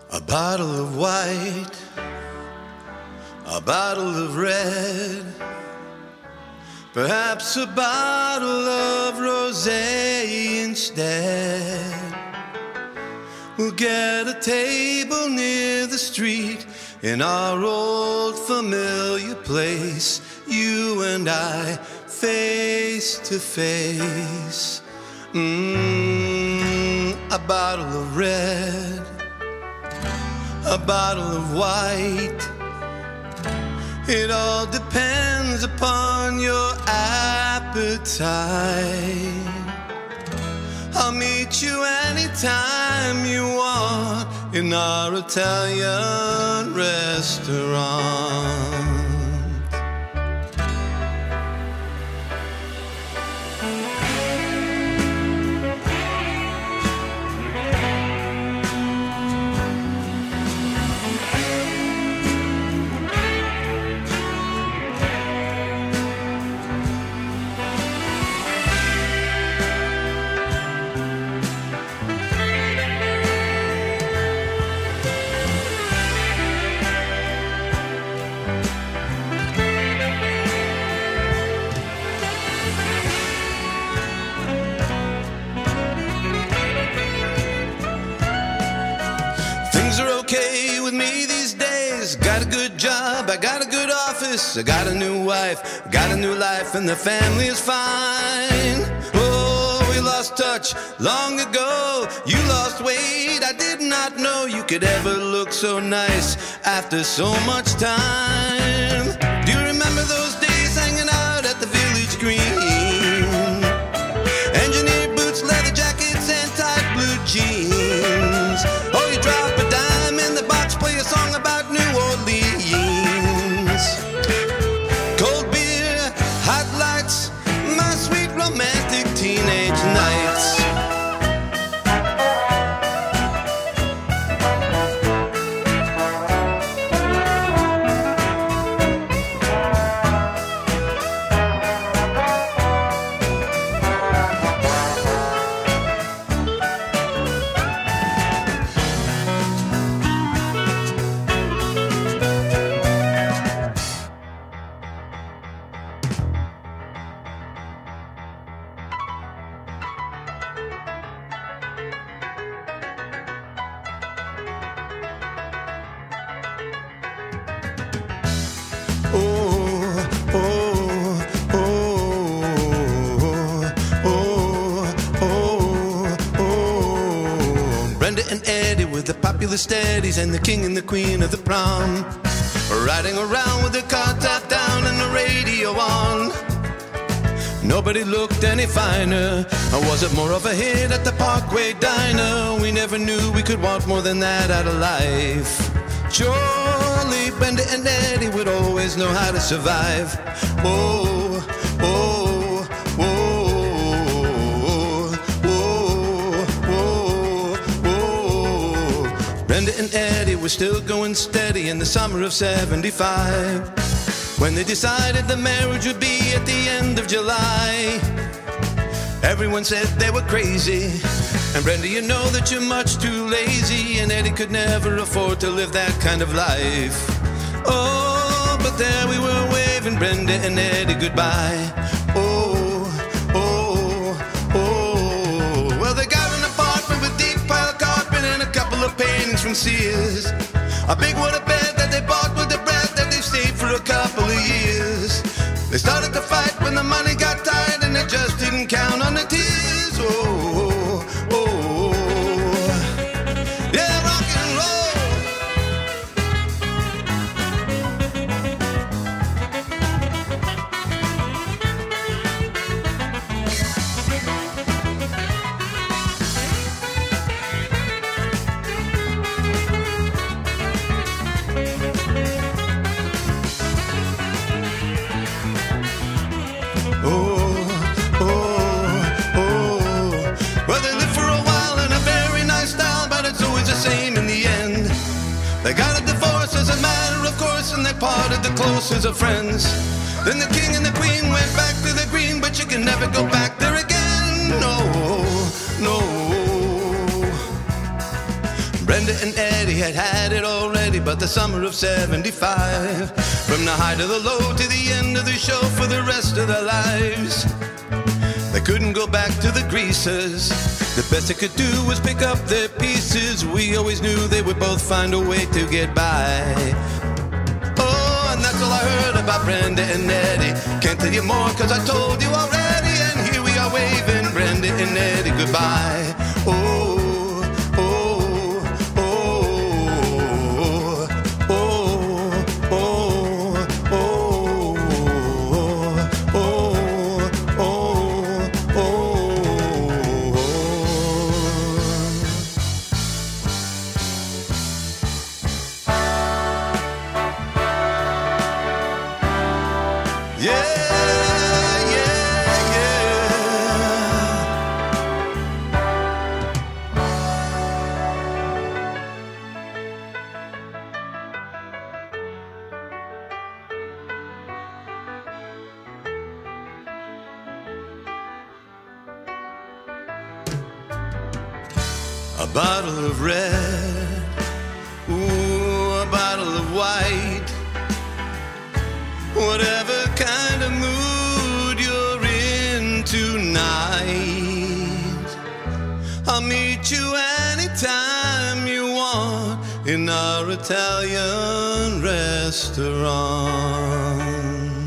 A bottle of white, a bottle of red, perhaps a bottle of rosé instead. We'll get a table near the street in our old familiar place, you and I, face to face. A bottle of red, a bottle of white. It all depends upon your appetite. I'll meet you anytime you want in our Italian restaurant. Got a good job, I got a good office, I got a new wife, got a new life, and the family is fine. Oh, we lost touch long ago. You lost weight, I did not know you could ever look so nice after so much time. Do you remember those days hanging out at the village green? Engineer boots, leather jackets, and tight blue jeans. Oh, you drop a dime in the box, play a song about New Orleans. Cold beer, hot lights, my sweet romantic teenage nights. The steadies and the king and the queen of the prom, riding around with the car top down and the radio on. Nobody looked any finer, or was it more of a hit at the Parkway Diner? We never knew we could want more than that out of life. Surely Brenda and Eddie would always know how to survive. Oh, oh, Brenda and Eddie were still going steady in the summer of '75, when they decided the marriage would be at the end of July. Everyone said they were crazy, and Brenda, you know that you're much too lazy, and Eddie could never afford to live that kind of life. Oh, but there we were waving Brenda and Eddie goodbye. Oh, oh, oh. Well, they got an apartment with deep pile carpet and a couple of paintings from Sears, a big wooden bed that they bought with the bread that they saved for a couple of years. They started to fight when the money got tight, and they just didn't count on the tears. Oh, oh, oh. Yeah, rock and roll. They got a divorce as a matter of course, and they parted the closest of friends. Then the king and the queen went back to the green, but you can never go back there again. No, no. Brenda and Eddie had had it already, but the summer of 75. From the high to the low to the end of the show for the rest of their lives. They couldn't go back to the greasers. The best they could do was pick up their pieces. We always knew they would both find a way to get by. Oh, and that's all I heard about Brenda and Eddie. Can't tell you more cause I told you already. And here we are waving Brenda and Eddie goodbye. Oh, a bottle of red, ooh, a bottle of white. Whatever kind of mood you're in tonight, I'll meet you anytime you want in our Italian restaurant.